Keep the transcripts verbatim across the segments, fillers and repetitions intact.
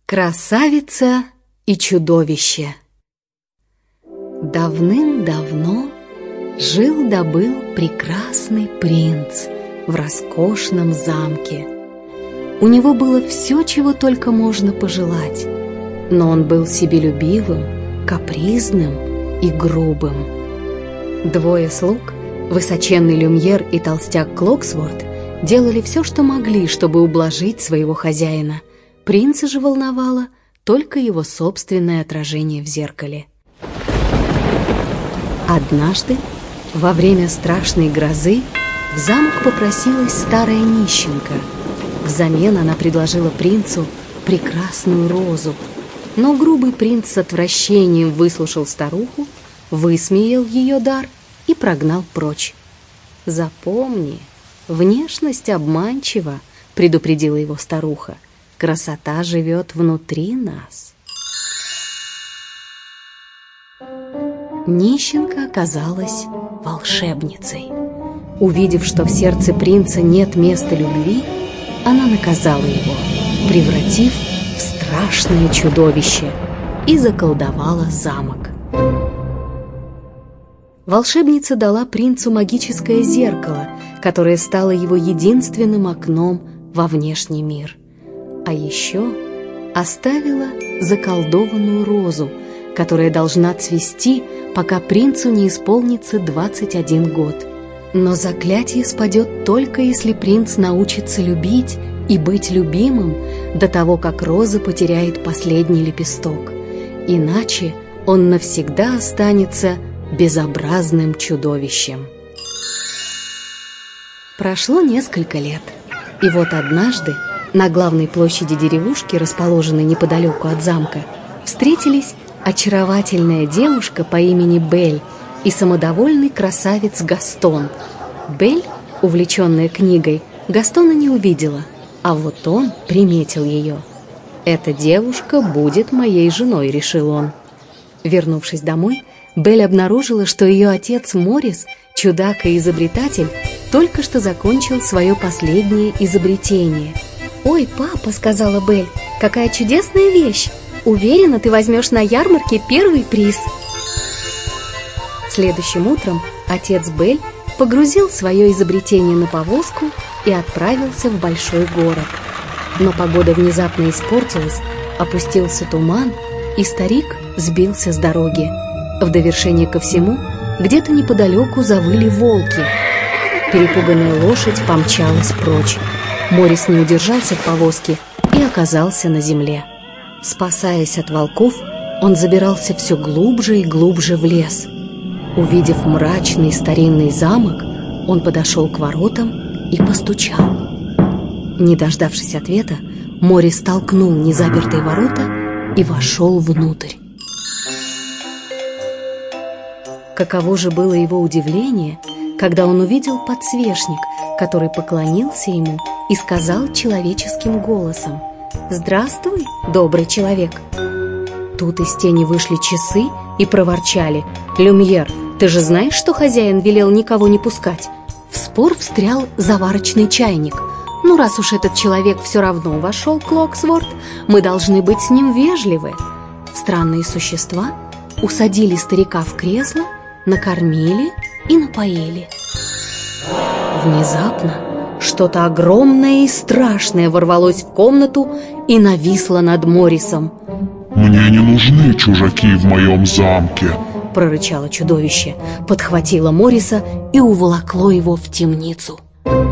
Красавица и чудовище. Давным-давно жил да был прекрасный принц в роскошном замке. У него было все, чего только можно пожелать, но он был себелюбивым, капризным и грубым. Двое слуг, высоченный Люмьер и толстяк Клоксворт, делали все, что могли, чтобы ублажить своего хозяина. Принца же волновало только его собственное отражение в зеркале. Однажды, во время страшной грозы, в замок попросилась старая нищенка. Взамен она предложила принцу прекрасную розу. Но грубый принц с отвращением выслушал старуху, высмеял ее дар и прогнал прочь. «Запомни, внешность обманчива», — предупредила его старуха. «Красота живет внутри нас». Нищенка оказалась волшебницей. Увидев, что в сердце принца нет места любви, она наказала его, превратив в страшное чудовище, и заколдовала замок. Волшебница дала принцу магическое зеркало, которое стало его единственным окном во внешний мир. А еще оставила заколдованную розу, которая должна цвести, пока принцу не исполнится двадцать один год. Но заклятие спадет только если принц научится любить и быть любимым до того, как роза потеряет последний лепесток. Иначе он навсегда останется безобразным чудовищем. Прошло несколько лет, и вот однажды на главной площади деревушки, расположенной неподалеку от замка, встретились очаровательная девушка по имени Бель и самодовольный красавец Гастон. Бель, увлеченная книгой, Гастона не увидела, а вот он приметил ее. «Эта девушка будет моей женой», — решил он. Вернувшись домой, Бель обнаружила, что ее отец Морис, чудак и изобретатель, только что закончил свое последнее изобретение. «Ой, папа», — сказала Бель, — «какая чудесная вещь! Уверена, ты возьмешь на ярмарке первый приз». Следующим утром отец Бель погрузил свое изобретение на повозку и отправился в большой город. Но погода внезапно испортилась, опустился туман, и старик сбился с дороги. В довершение ко всему, где-то неподалеку завыли волки. Перепуганная лошадь помчалась прочь. Морис не удержался в повозке и оказался на земле. Спасаясь от волков, он забирался все глубже и глубже в лес. Увидев мрачный старинный замок, он подошел к воротам и постучал. Не дождавшись ответа, Морис толкнул незапертые ворота и вошел внутрь. Каково же было его удивление, когда он увидел подсвечник, который поклонился ему и сказал человеческим голосом: «Здравствуй, добрый человек». Тут из тени вышли часы и проворчали: «Люмьер, ты же знаешь, что хозяин велел никого не пускать?» В спор встрял заварочный чайник. «Ну, раз уж этот человек все равно вошел, Клоксворт, мы должны быть с ним вежливы». Странные существа усадили старика в кресло, накормили и напоили. Внезапно что-то огромное и страшное ворвалось в комнату и нависло над Морисом. «Мне не нужны чужаки в моем замке», — прорычало чудовище, подхватило Мориса и уволокло его в темницу.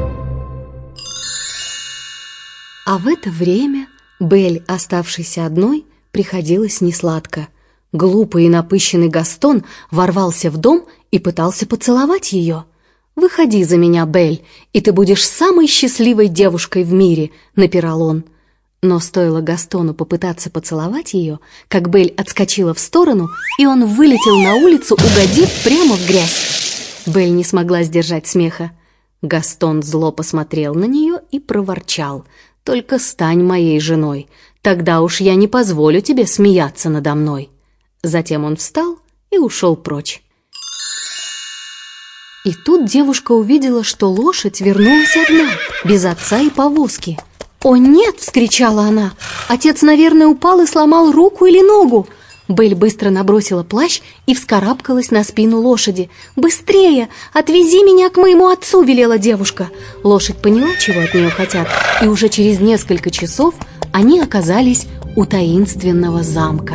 А в это время Бель, оставшейся одной, приходилось несладко. Глупый и напыщенный Гастон ворвался в дом и пытался поцеловать ее. «Выходи за меня, Бель, и ты будешь самой счастливой девушкой в мире», — напирал он. Но стоило Гастону попытаться поцеловать ее, как Бель отскочила в сторону, и он вылетел на улицу, угодив прямо в грязь. Бель не смогла сдержать смеха. Гастон зло посмотрел на нее и проворчал: «Только стань моей женой, тогда уж я не позволю тебе смеяться надо мной». Затем он встал и ушел прочь. И тут девушка увидела, что лошадь вернулась одна, без отца и повозки. «О, нет!» – вскричала она. «Отец, наверное, упал и сломал руку или ногу». Белль быстро набросила плащ и вскарабкалась на спину лошади. «Быстрее! Отвези меня к моему отцу!» – велела девушка. Лошадь поняла, чего от нее хотят, и уже через несколько часов они оказались у таинственного замка.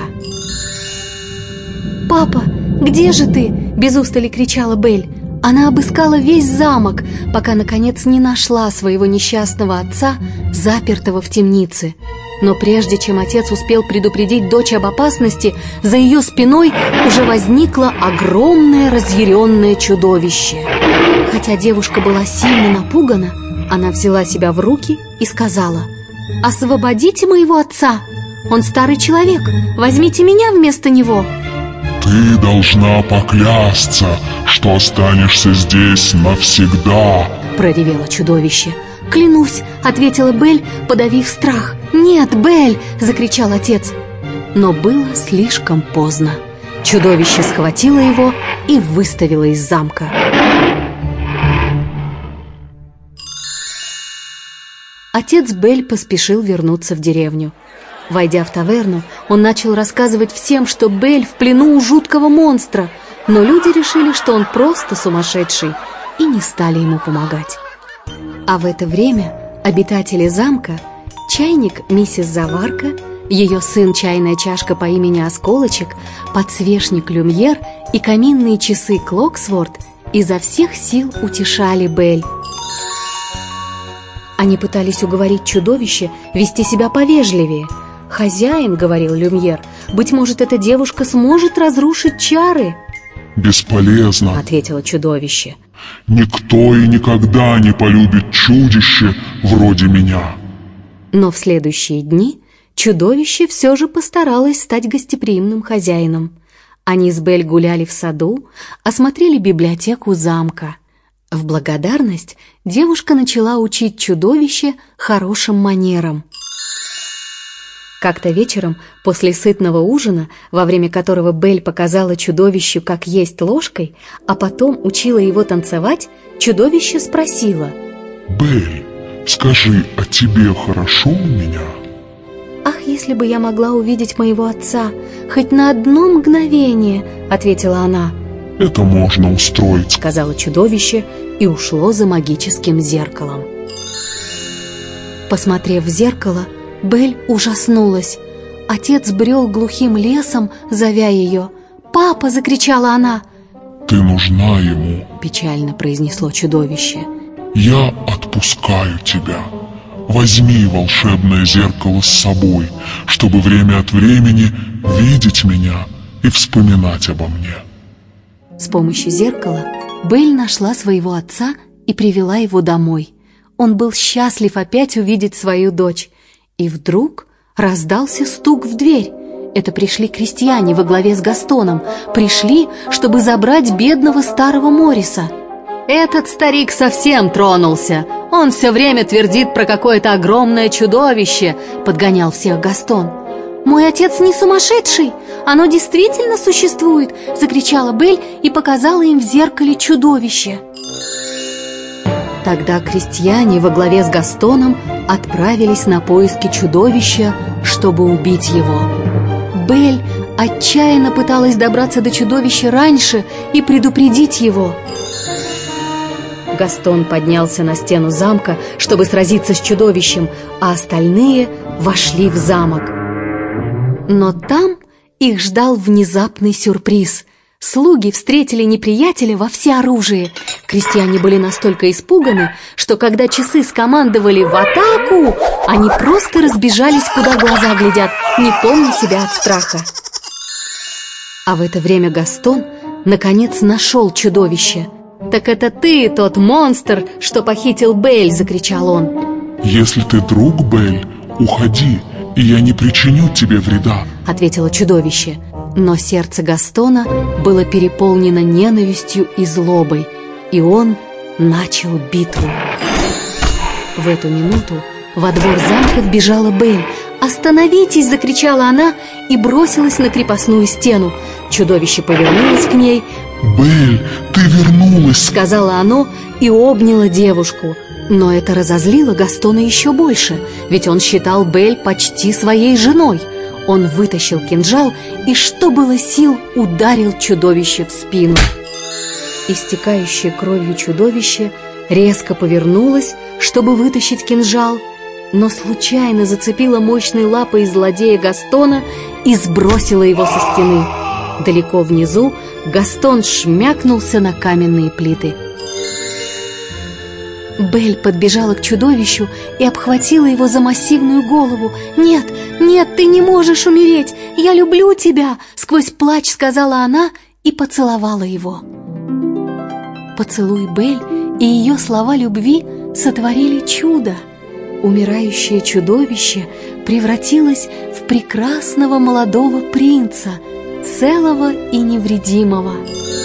«Папа, где же ты?» – без устали кричала Белль. Она обыскала весь замок, пока, наконец, не нашла своего несчастного отца, запертого в темнице. Но прежде чем отец успел предупредить дочь об опасности, за ее спиной уже возникло огромное разъяренное чудовище. Хотя девушка была сильно напугана, она взяла себя в руки и сказала: «Освободите моего отца! Он старый человек, возьмите меня вместо него!» «Ты должна поклясться, что останешься здесь навсегда!» — проревело чудовище. «Клянусь!» — ответила Белль, подавив страх. «Нет, Белль!» — закричал отец. Но было слишком поздно. Чудовище схватило его и выставило из замка. Отец Белль поспешил вернуться в деревню. Войдя в таверну, он начал рассказывать всем, что Белль в плену у жуткого монстра, но люди решили, что он просто сумасшедший, и не стали ему помогать. А в это время обитатели замка, чайник миссис Заварка, ее сын чайная чашка по имени Осколочек, подсвечник Люмьер и каминные часы Клоксворт изо всех сил утешали Белль. Они пытались уговорить чудовище вести себя повежливее. «Хозяин, — говорил Люмьер, — быть может, эта девушка сможет разрушить чары?» «Бесполезно, — ответило чудовище. Никто и никогда не полюбит чудище вроде меня». Но в следующие дни чудовище все же постаралось стать гостеприимным хозяином. Они с Белль гуляли в саду, осмотрели библиотеку замка. В благодарность девушка начала учить чудовище хорошим манерам. Как-то вечером, после сытного ужина, во время которого Белль показала чудовищу, как есть ложкой, а потом учила его танцевать, чудовище спросило: «Белль, скажи, а тебе хорошо у меня?» «Ах, если бы я могла увидеть моего отца, хоть на одно мгновение!» — ответила она. «Это можно устроить», — сказала чудовище и ушло за магическим зеркалом. Посмотрев в зеркало, Белль ужаснулась. Отец брел глухим лесом, зовя ее. «Папа!» — закричала она. «Ты нужна ему», — печально произнесло чудовище. «Я отпускаю тебя. Возьми волшебное зеркало с собой, чтобы время от времени видеть меня и вспоминать обо мне». С помощью зеркала Белль нашла своего отца и привела его домой. Он был счастлив опять увидеть свою дочь. И вдруг раздался стук в дверь. Это пришли крестьяне во главе с Гастоном. Пришли, чтобы забрать бедного старого Мориса. «Этот старик совсем тронулся. Он все время твердит про какое-то огромное чудовище», — подгонял всех Гастон. «Мой отец не сумасшедший! Оно действительно существует!» — закричала Белль и показала им в зеркале чудовище. Тогда крестьяне во главе с Гастоном отправились на поиски чудовища, чтобы убить его. Белль отчаянно пыталась добраться до чудовища раньше и предупредить его. Гастон поднялся на стену замка, чтобы сразиться с чудовищем, а остальные вошли в замок. Но там их ждал внезапный сюрприз. Слуги встретили неприятеля во всеоружии. Крестьяне были настолько испуганы, что когда часы скомандовали «в атаку», они просто разбежались, куда глаза глядят, не помня себя от страха. А в это время Гастон наконец нашел чудовище. «Так это ты, тот монстр, что похитил Белль!» — закричал он. «Если ты друг, Белль, уходи, и я не причиню тебе вреда», — ответило чудовище. Но сердце Гастона было переполнено ненавистью и злобой, и он начал битву. В эту минуту во двор замка вбежала Белль. «Остановитесь!» — закричала она и бросилась на крепостную стену. Чудовище повернулось к ней. «Белль, ты вернулась!» — сказала оно и обняло девушку. Но это разозлило Гастона еще больше, ведь он считал Бель почти своей женой. Он вытащил кинжал и, что было сил, ударил чудовище в спину. Истекающее кровью чудовище резко повернулось, чтобы вытащить кинжал, но случайно зацепила мощной лапой злодея Гастона и сбросила его со стены. Далеко внизу Гастон шмякнулся на каменные плиты. Бель подбежала к чудовищу и обхватила его за массивную голову. «Нет, нет, ты не можешь умереть! Я люблю тебя!» Сквозь плач сказала она и поцеловала его. Поцелуй Бель и ее слова любви сотворили чудо. Умирающее чудовище превратилось в прекрасного молодого принца, целого и невредимого.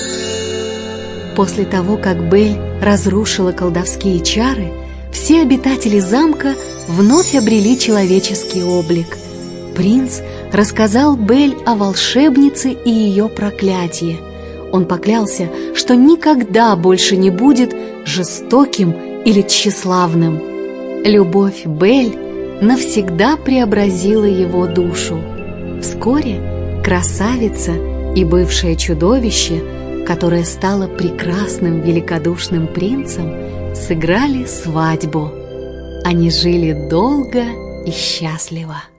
После того, как Бель разрушила колдовские чары, все обитатели замка вновь обрели человеческий облик. Принц рассказал Бель о волшебнице и ее проклятии. Он поклялся, что никогда больше не будет жестоким или тщеславным. Любовь Бель навсегда преобразила его душу. Вскоре красавица и бывшее чудовище, которое стало прекрасным великодушным принцем, сыграли свадьбу. Они жили долго и счастливо.